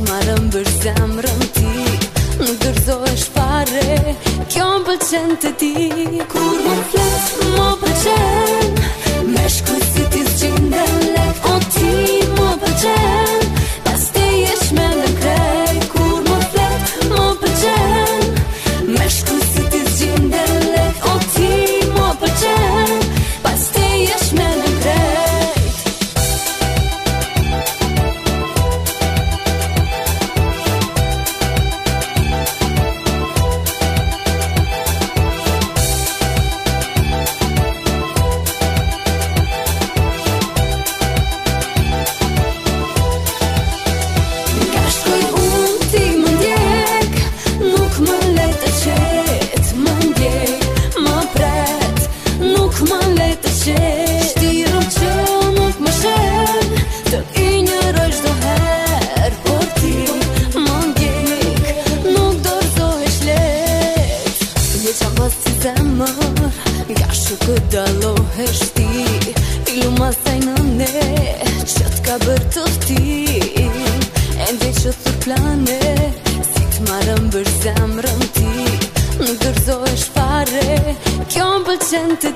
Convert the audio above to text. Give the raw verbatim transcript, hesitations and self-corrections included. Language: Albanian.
t'marrëm bër zemrën ti, nuk dërzohesh fare, kjo m'pëlqen të ti. Kur më flet, më pëlqen, me shkujt si ti zgjindem lek. O ti më pëlqen, pas te jesh me në krejt. Kur më flet, më pëlqen, me shkujt si ti zgjindem lek. O ti më pëlqen, pas te jesh me në krejt. Shtirëm që nuk më shen, të injëroj çdo her. Por ti më ndjek, nuk dorëzohesh let. Je qa pas si zemër, nga shukë dallohesh ti. Ilu masaj në ne, që t'ka bër të fti. E ndjek që thur plane, si t'marrëm bër zemrën ti. Nuk dorëzohesh fare, kjo m'pëlqen të